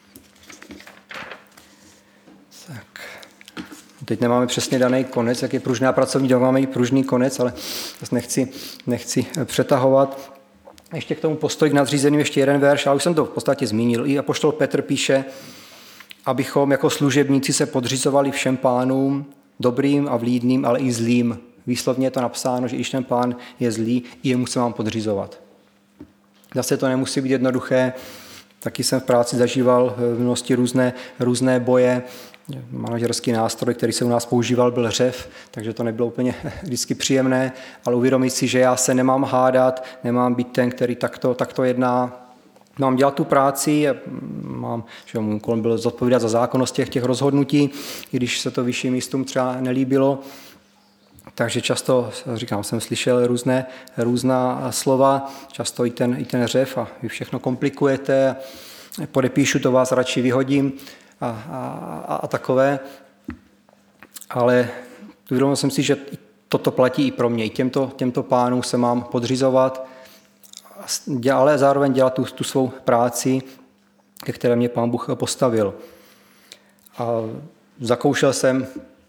Tak. Teď nemáme přesně daný konec, jak je pružná pracovní doba, máme i pružný konec, ale nechci, nechci přetahovat. Ještě k tomu postoji k nadřízeným ještě jeden verš, ale už jsem to v podstatě zmínil. I apoštol Petr píše, abychom jako služebníci se podřizovali všem pánům, dobrým a vlídným, ale i zlým. Výslovně je to napsáno, že když ten pán je zlý, i jemu se mám podřizovat. Zase to nemusí být jednoduché. Taky jsem v práci zažíval v minulosti různé, různé boje. Manažerský nástroj, který se u nás používal, byl řev, takže to nebylo úplně vždycky příjemné, ale uvědomit si, že já se nemám hádat, nemám být ten, který takto, takto jedná. Mám dělat tu práci, mám, že můj úkol byl zodpovídat za zákonnost těch, těch rozhodnutí, i když se to vyšším místům třeba nelíbilo. Takže často, říkám, jsem slyšel různé, různá slova, často i ten, i ten řev a vy všechno komplikujete, podepíšu to, vás radši vyhodím a, a, a takové. Ale uvědomil jsem si, že toto platí i pro mě. I těmto, těmto pánům se mám podřizovat, ale zároveň dělat tu, tu svou práci, ke které mě Pán Bůh postavil. A zakoušel jsem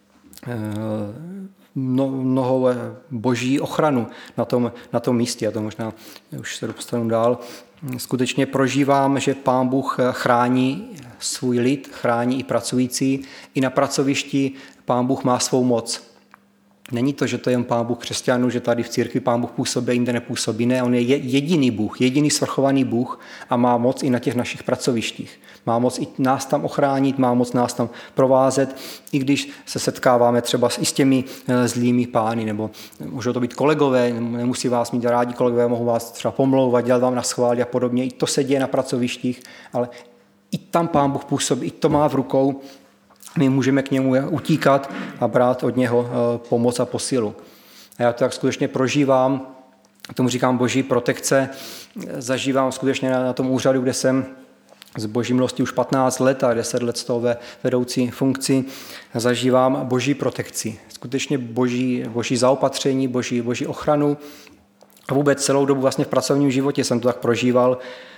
mnoho boží ochranu na tom, na tom místě, a to možná už se dostanu dál. Skutečně prožívám, že Pán Bůh chrání svůj lid, chrání i pracující. I na pracovišti Pán Bůh má svou moc. Není to, že to je jen Pán Bůh křesťanů, že tady v církvi Pán Bůh působí, jinde nepůsobí. Ne, on je jediný Bůh, jediný svrchovaný Bůh a má moc i na těch našich pracovištích. Má moc i nás tam ochránit, má moc nás tam provázet, i když se setkáváme třeba i s těmi zlými pány, nebo můžou to být kolegové, nemusí vás mít rádi kolegové, mohou vás třeba pomlouvat, dělat vám na schvál a podobně. I to se děje na pracovištích, ale i tam Pán Bůh působí, i to má v rukou. My můžeme k němu utíkat a brát od něho pomoc a posilu. A já to tak skutečně prožívám, tomu říkám boží protekce, zažívám skutečně na tom úřadu, kde jsem z boží milosti už patnáct let a deset let z toho ve vedoucí funkci, zažívám boží protekci. Skutečně boží, boží zaopatření, boží, boží ochranu. A vůbec celou dobu vlastně v pracovním životě jsem to tak prožíval.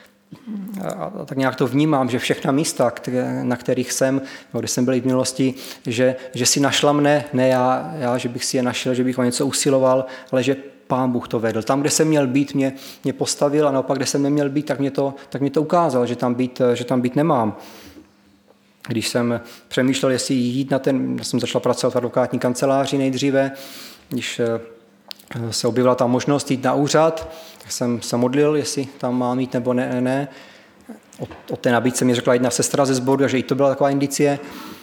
A tak nějak to vnímám, že všechna místa, na kterých jsem, kde jsem byl i v minulosti, že, že si našla mne, ne já, já, že bych si je našel, že bych o něco usiloval, ale že Pán Bůh to vedl. Tam, kde jsem měl být, mě, mě postavil a naopak, kde jsem neměl být, tak mě to, tak mě to ukázal, že tam, být, že tam být nemám. Když jsem přemýšlel, jestli jít na ten, já jsem začal pracovat v advokátní kanceláři nejdříve, když se objevila ta možnost jít na úřad, tak jsem se modlil, jestli tam mám jít nebo ne. ne. O, o té nabídce mi řekla jedna sestra ze sboru, takže i to byla taková indicie.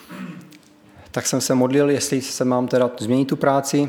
Tak jsem se modlil, jestli se mám teda změnit tu práci.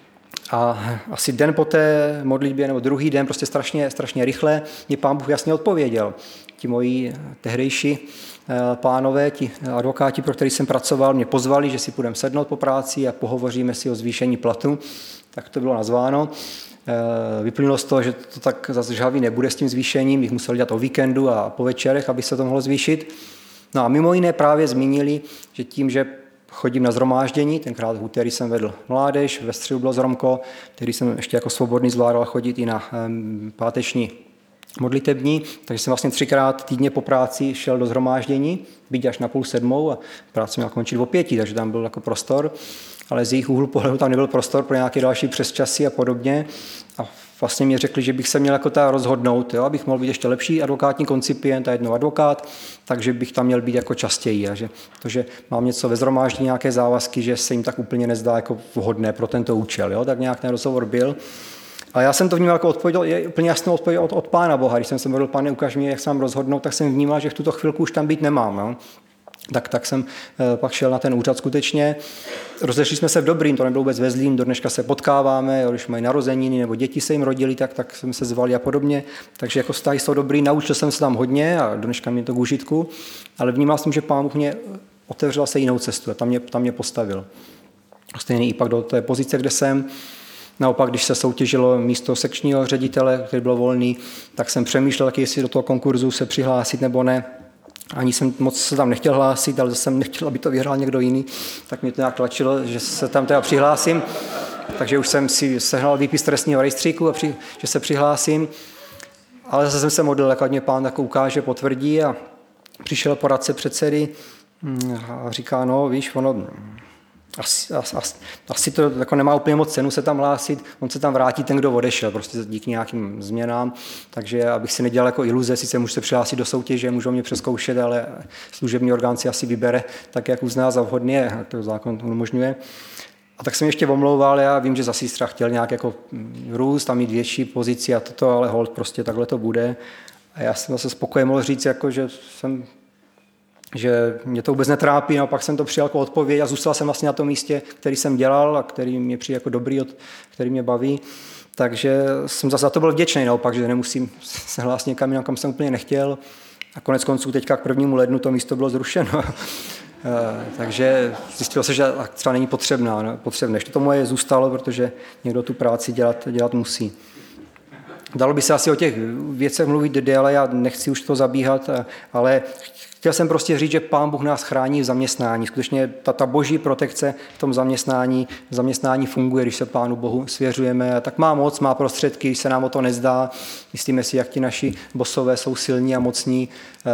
A asi den po té modlitbě, nebo druhý den, prostě strašně, strašně rychle, mě Pán Bůh jasně odpověděl. Ti moji tehdejší pánové, ti advokáti, pro který jsem pracoval, mě pozvali, že si půjdeme sednout po práci a pohovoříme si o zvýšení platu. Tak to bylo nazváno. Vyplnilo z toho, že to tak zase žhavý nebude s tím zvýšením, bych musel dělat o víkendu a po večerech, aby se to mohlo zvýšit. No a mimo jiné právě zmínili, že tím, že chodím na shromáždění, tenkrát v úterý jsem vedl mládež, ve středu bylo zhromko, který jsem ještě jako svobodný zvládal chodit i na páteční modlitební, takže jsem vlastně třikrát týdně po práci šel do shromáždění, byť až na půl sedmou a práce měla končit o pěti, takže tam byl jako prostor, ale z jejich úhlu pohledu tam nebyl prostor pro nějaké další přesčasy a podobně. A vlastně mi řekli, že bych se měl jako ta rozhodnout, jo, abych mohl být ještě lepší advokátní koncipient a jednou advokát, takže bych tam měl být jako častěji. A že to, že mám něco ve shromáždění, nějaké závazky, že se jim tak úplně nezdá jako vhodné pro tento účel. Jo, tak nějak ten rozhovor byl. A já jsem to vnímal jako odpověď, je úplně jasnou odpověď od, od Pána Boha. Když jsem se modlil, Pane, ukaž mi, jak se mám rozhodnout, tak jsem vnímal, že v tuto chvilku už tam být nemám. Jo. Tak, tak jsem e, pak šel na ten úřad skutečně. Rozešli jsme se v dobrým, to nebylo vůbec ve zlým, do dneška se potkáváme, když mají narozeniny nebo děti se jim rodili, tak, tak jsme se zvali a podobně. Takže jako vztahy jsou dobrý, naučil jsem se tam hodně a do dneška mě to k užitku, ale vnímal jsem, že Pán Bůh mě otevřel se jinou cestu a tam mě, tam mě postavil. Stejně i pak do té pozice, kde jsem. Naopak, když se soutěžilo místo sekčního ředitele, který byl volný, tak jsem přemýšlel, taky, jestli do toho konkurzu se přihlásit nebo ne. Ani jsem moc se tam nechtěl hlásit, ale jsem nechtěl, aby to vyhrál někdo jiný, tak mě to nějak tlačilo, že se tam teda přihlásím. Takže už jsem si sehnal výpis trestního rejstříku, a při, že se přihlásím. Ale zase jsem se modlil, jak mě Pán tak ukáže, potvrdí a přišel poradce předsedy a říká, no víš, ono... Asi, asi, asi to jako nemá úplně moc cenu se tam hlásit, on se tam vrátí ten, kdo odešel, prostě díky nějakým změnám, takže abych si nedělal jako iluze, sice můžu se přihlásit do soutěže, můžou mě přezkoušet, ale služební orgán si asi vybere tak, jak uzná za vhodně, jak to zákon umožňuje. A tak jsem ještě omlouval, já vím, že za sestra chtěl nějak jako růst a mít větší pozici a toto, ale hold, prostě takhle to bude. A já jsem zase spokojen mohl říct, jako, že, jsem, že mě to vůbec netrápí, no, pak jsem to přijal jako odpověď a zůstal jsem vlastně na tom místě, který jsem dělal a který mě přijde jako dobrý, který mě baví. Takže jsem zase za to byl vděčný naopak, že nemusím se hlásit někam jinam, kam jsem úplně nechtěl. A konec konců teďka k prvnímu lednu to místo bylo zrušeno. Takže zjistilo se, že třeba není potřebná, no, potřebné. Ještě to moje zůstalo, protože někdo tu práci dělat, dělat musí. Dalo by se asi o těch věcech mluvit déle, já nechci už to zabíhat, ale chtěl jsem prostě říct, že Pán Bůh nás chrání v zaměstnání. Skutečně ta, ta boží protekce v tom zaměstnání, v zaměstnání funguje, když se Pánu Bohu svěřujeme. Tak má moc, má prostředky, když se nám o to nezdá. Myslíme si, jak ti naši bosové jsou silní a mocní.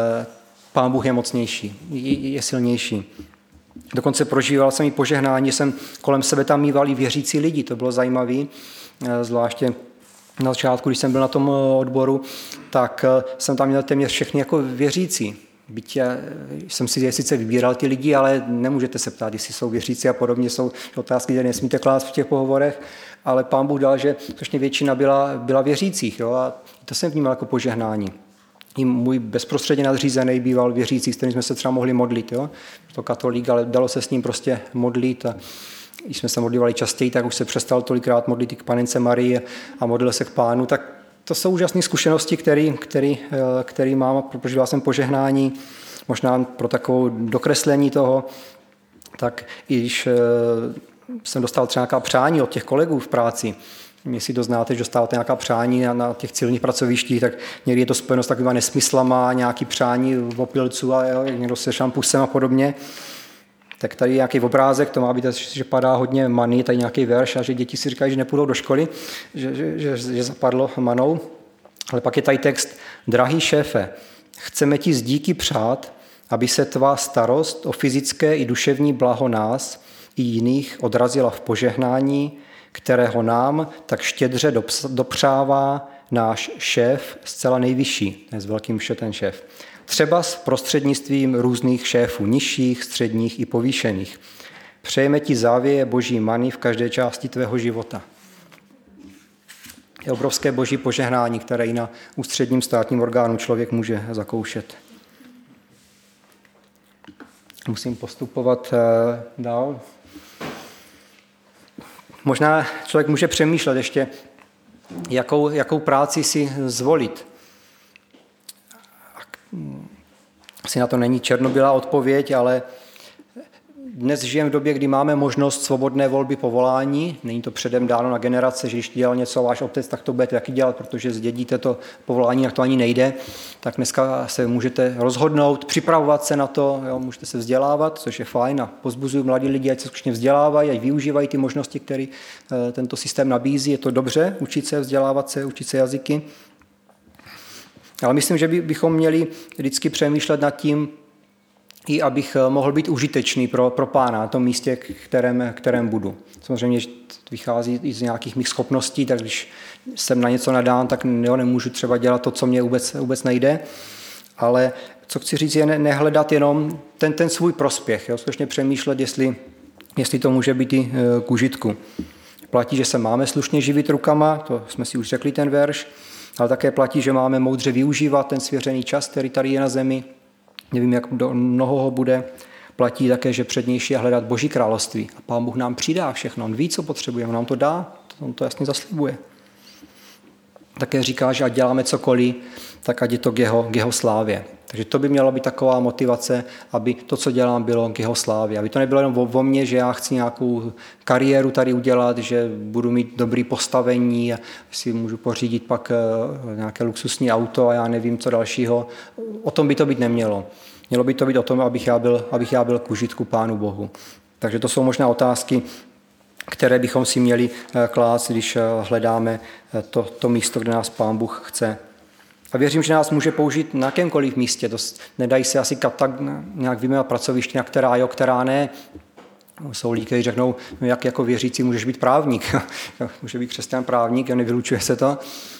Pán Bůh je mocnější, je silnější. Dokonce prožíval jsem i požehnání, jsem kolem sebe tam mýval i věřící lidi, to bylo zajímavé, zvláště na začátku, když jsem byl na tom odboru, tak jsem tam měl téměř všechny jako věřící. Byť já jsem si je sice vybíral ty lidi, ale nemůžete se ptát, jestli jsou věřící a podobně, jsou otázky, které nesmíte klást v těch pohovorech, ale Pán Bůh dal, že skutečně většina byla, byla věřících, jo, a to jsem vnímal jako požehnání. I můj bezprostředně nadřízený býval věřící, s kterým jsme se třeba mohli modlit, jo, to katolík, ale dalo se s ním prostě modlit a když jsme se modlívali častěji, tak už se přestal tolikrát modlit i k Panence Marii a modlil se k Pánu, tak to jsou úžasné zkušenosti, které který, který mám, prožíval jsem požehnání, možná pro takovou dokreslení toho, tak i když jsem dostal třeba nějaká přání od těch kolegů v práci, jestli to znáte, že dostáváte nějaká přání na těch civilních pracovištích, tak někdy je to spojeno s takovýma nesmyslama, nějaký přání v opilcu a jo, někdo se šampusem a podobně. Tak tady nějaký obrázek, to má být, že padá hodně many, tady nějaký verš a že děti si říkají, že nepůjdou do školy, že, že, že, že zapadlo manou. Ale pak je tady text: Drahý šéfe, chceme ti z díky přát, aby se tvá starost o fyzické i duševní blaho nás i jiných odrazila v požehnání, kterého nám tak štědře dopřává náš šéf zcela nejvyšší, ne s velkým vše ten šéf. Třeba s prostřednictvím různých šéfů, nižších, středních i povýšených. Přejeme ti závěje boží many v každé části tvého života. Je obrovské boží požehnání, které i na ústředním státním orgánu člověk může zakoušet. Musím postupovat dál. Možná člověk může přemýšlet ještě, jakou, jakou práci si zvolit. Asi na to není černobílá odpověď, ale dnes žijeme v době, kdy máme možnost svobodné volby povolání. Není to předem dáno na generace, že když dělal něco váš otec, tak to budete taky dělat, protože zdědíte to povolání, jak to ani nejde. Tak dneska se můžete rozhodnout, připravovat se na to, jo, můžete se vzdělávat, což je fajn a pozbuzuju mladí lidi, ať se skutečně vzdělávají, ať využívají ty možnosti, které tento systém nabízí. Je to dobře, učit se, vzdělávat se, učit se jazyky. Ale myslím, že bychom měli vždycky přemýšlet nad tím, i abych mohl být užitečný pro, pro Pána na tom místě, kterém, kterém budu. Samozřejmě vychází i z nějakých mých schopností, tak když jsem na něco nadán, tak jo, nemůžu třeba dělat to, co mě vůbec, vůbec nejde. Ale co chci říct, je nehledat jenom ten, ten svůj prospěch. Jo? Skutečně přemýšlet, jestli, jestli to může být i k užitku. Platí, že se máme slušně živit rukama, to jsme si už řekli ten verš, ale také platí, že máme moudře využívat ten svěřený čas, který tady je na zemi. Nevím, jak mnoho ho bude. Platí také, že přednější je hledat Boží království. A Pán Bůh nám přidá všechno. On ví, co potřebujeme, on nám to dá. On to jasně zaslibuje. Také říká, že ať děláme cokoliv, tak ať je to k jeho, k jeho slávě. Takže to by měla být taková motivace, aby to, co dělám, bylo k jeho slávě. Aby to nebylo jenom o, o mně, že já chci nějakou kariéru tady udělat, že budu mít dobré postavení a si můžu pořídit pak nějaké luxusní auto a já nevím, co dalšího. O tom by to být nemělo. Mělo by to být o tom, abych já byl, abych já byl k užitku Pánu Bohu. Takže to jsou možná otázky, které bychom si měli klást, když hledáme to, to místo, kde nás Pán Bůh chce. A věřím, že nás může použít na jakémkoliv místě. To nedají se asi tak nějak vyjmenovat pracoviště, na která jo, která ne. Jsou lidi, kteří řeknou, no jak jako věřící můžeš být právník. Může být křesťan právník, nevylučuje se to.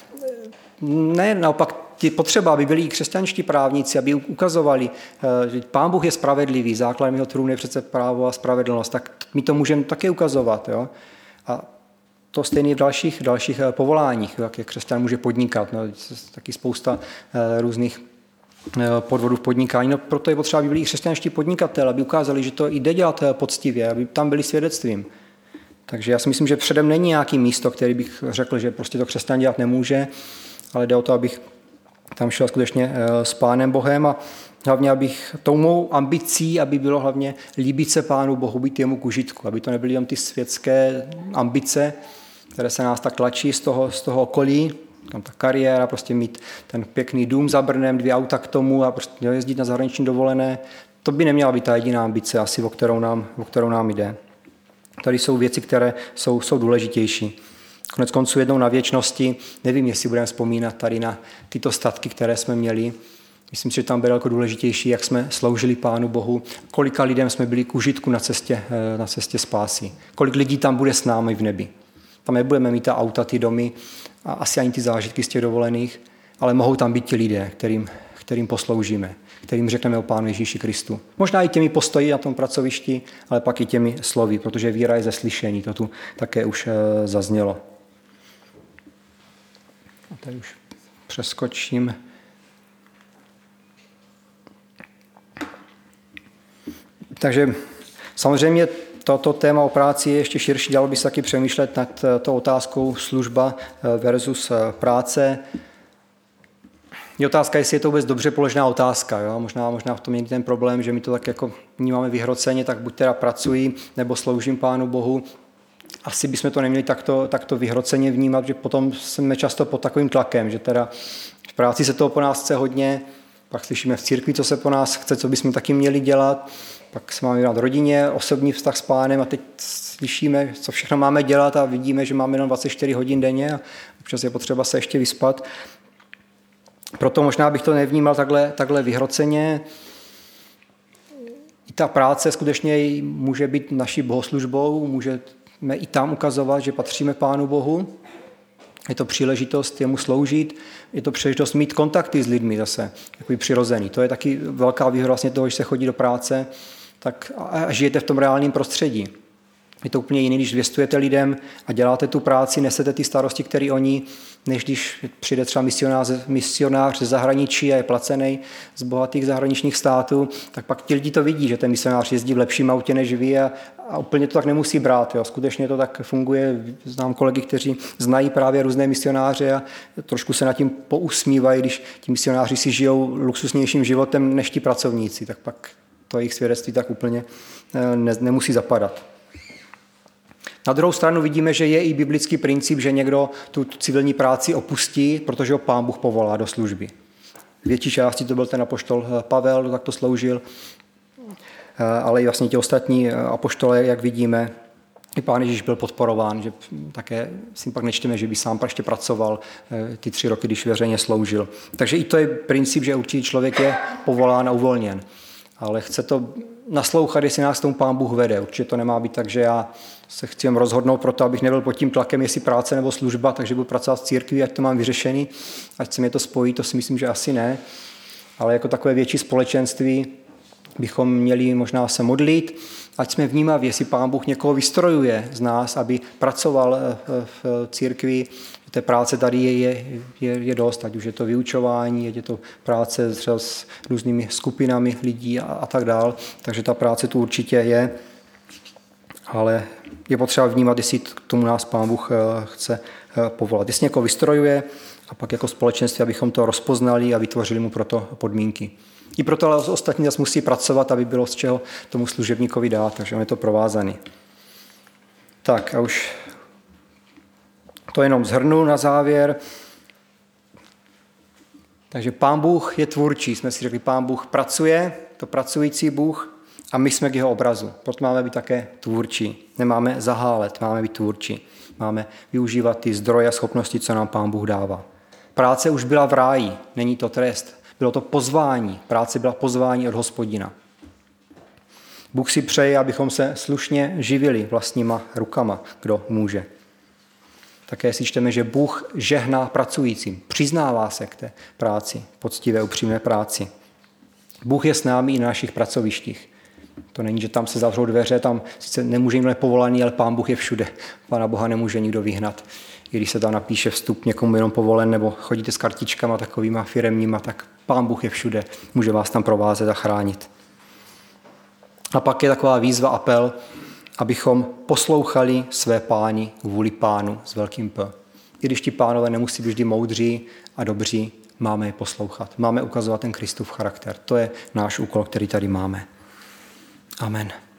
Ne, naopak ti potřeba, aby byli i křesťanští právníci, aby ukazovali, že Pán Bůh je spravedlivý, základem jeho trůnu je přece právo a spravedlnost, tak my to můžeme také ukazovat. Jo? A to stejné v dalších, dalších povoláních, jak křesťan může podnikat. No, taky spousta různých podvodů v podnikání. No, proto je potřeba, aby byli křesťanští podnikatelé, aby ukázali, že to jde dělat poctivě, aby tam byli svědectvím. Takže já si myslím, že předem není nějaký místo, který bych řekl, že prostě to křesťan dělat nemůže, ale jde o to, abych tam šel skutečně s Pánem Bohem a hlavně, abych tou mou ambicí, aby bylo hlavně líbit se Pánu Bohu, být jemu k užitku, aby to nebyly jen ty světské ambice, které se nás tak tlačí z toho, z toho okolí, tam ta kariéra, prostě mít ten pěkný dům za Brnem, dvě auta k tomu a prostě jezdit na zahraniční dovolené. To by neměla být ta jediná ambice, asi o kterou nám, o kterou nám jde. Tady jsou věci, které jsou, jsou důležitější. Konec konců jednou na věčnosti, nevím, jestli budeme vzpomínat tady na tyto statky, které jsme měli. Myslím si, že tam bylo daleko důležitější, jak jsme sloužili Pánu Bohu, kolika lidem jsme byli k užitku na cestě, na cestě spásy. Kolik lidí tam bude s námi v nebi. Tam nebudeme mít ta auta, ty domy a asi ani ty zážitky z těch dovolených, ale mohou tam být ti lidé, kterým, kterým posloužíme, kterým řekneme o Pánu Ježíši Kristu. Možná i těmi postoji na tom pracovišti, ale pak i těmi slovy, protože víra je ze slyšení, to tu také už zaznělo. A tady už přeskočím. Takže samozřejmě toto téma o práci je ještě širší, dalo by se taky přemýšlet nad tou otázkou služba versus práce. Je otázka, jestli je to vůbec dobře položená otázka. Jo? Možná, možná v tom je ten problém, že my to tak jako vnímáme vyhroceně, tak buď teda pracuji, nebo sloužím Pánu Bohu. Asi bychom to neměli takto, takto vyhroceně vnímat, že potom jsme často pod takovým tlakem, že teda v práci se toho po nás chce hodně, pak slyšíme v církvi, co se po nás chce, co bychom taky měli dělat, pak se máme dělat rodině, osobní vztah s Pánem a teď slyšíme, co všechno máme dělat a vidíme, že máme jenom dvacet čtyři hodin denně a občas je potřeba se ještě vyspat. Proto možná bych to nevnímal takhle, takhle vyhroceně. I ta práce skutečně může být naší bohoslužbou, můžeme i tam ukazovat, že patříme Pánu Bohu. Je to příležitost jemu sloužit, je to příležitost mít kontakty s lidmi zase, takový přirozený. To je taky velká výhoda vlastně toho, že se chodí do práce tak a žijete v tom reálném prostředí. Je to úplně jiný, když zvěstujete lidem a děláte tu práci, nesete ty starosti, které oni, než když přijde třeba misionář, misionář ze zahraničí a je placený z bohatých zahraničních států, tak pak ti lidi to vidí, že ten misionář jezdí v lepším autě než vy a, a úplně to tak nemusí brát. Jo. Skutečně to tak funguje. Znám kolegy, kteří znají právě různé misionáře a trošku se nad tím pousmívají, když ti misionáři si žijou luxusnějším životem než ti pracovníci, tak pak to jejich svědectví tak úplně ne, nemusí zapadat. Na druhou stranu vidíme, že je i biblický princip, že někdo tu civilní práci opustí, protože ho Pán Bůh povolá do služby. V větší části to byl ten apoštol Pavel, tak to sloužil, ale i vlastně ti ostatní apoštole, jak vidíme, i Pán Ježíš byl podporován, že také si pak nečteme, že by sám ještě pracoval ty tři roky, když veřejně sloužil. Takže i to je princip, že určitý člověk je povolán a uvolněn. Ale chce to naslouchat, jestli nás tomu Pán Bůh vede. Určitě to nemá být tak, že já se chci jen rozhodnout proto, abych nebyl pod tím tlakem, jestli práce nebo služba, takže budu pracovat v církvi, ať to mám vyřešený, ať se mě to spojí, to si myslím, že asi ne. Ale jako takové větší společenství bychom měli možná se modlit, ať jsme vnímaví, jestli Pán Bůh někoho vystrojuje z nás, aby pracoval v církvi. Té práce tady je, je, je, je dost, ať už je to vyučování, je to práce třeba s různými skupinami lidí a, a tak dál. Takže ta práce tu určitě je, ale je potřeba vnímat, jestli k tomu nás Pán Bůh chce povolat. Jestli někoho vystrojuje a pak jako společenství, abychom to rozpoznali a vytvořili mu proto podmínky. I proto ale ostatní zase musí pracovat, aby bylo z čeho tomu služebníkovi dát, takže on je to provázaný. Tak a už to jenom shrnu na závěr. Takže Pán Bůh je tvůrčí. Jsme si řekli, Pán Bůh pracuje, to pracující Bůh, a my jsme k jeho obrazu. Proto máme být také tvůrčí. Nemáme zahálet, máme být tvůrčí. Máme využívat ty zdroje a schopnosti, co nám Pán Bůh dává. Práce už byla v ráji, není to trest. Bylo to pozvání. Práce byla pozvání od Hospodina. Bůh si přeje, abychom se slušně živili vlastníma rukama, kdo může. Také si čteme, že Bůh žehná pracujícím. Přiznává se k té práci, poctivé, upřímné práci. Bůh je s námi i na našich pracovištích. To není, že tam se zavřou dveře, tam sice nemůže nikdo nepovolaný, ale Pán Bůh je všude. Pána Boha nemůže nikdo vyhnat. I když se tam napíše vstup někomu jenom povolen, nebo chodíte s kartičkama takovýma firemníma, tak Pán Bůh je všude. Může vás tam provázet a chránit. A pak je taková výzva, apel, abychom poslouchali své páni vůli Pánu s velkým P. I když ti pánové nemusí být vždy moudří a dobří, máme je poslouchat. Máme ukazovat ten Kristův charakter. To je náš úkol, který tady máme. Amen.